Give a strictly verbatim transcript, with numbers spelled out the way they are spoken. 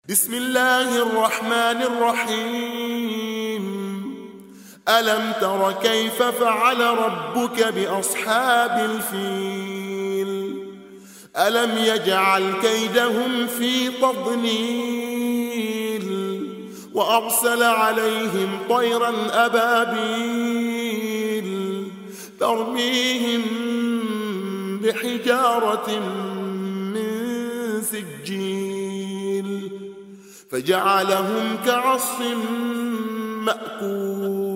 بسم الله الرحمن الرحيم. ألم تر كيف فعل ربك بأصحاب الفيل؟ ألم يجعل كيدهم في تضليل وأرسل عليهم طيرا أبابيل ترميهم بحجارة من سجيل فجعلهم كعصف مأكول.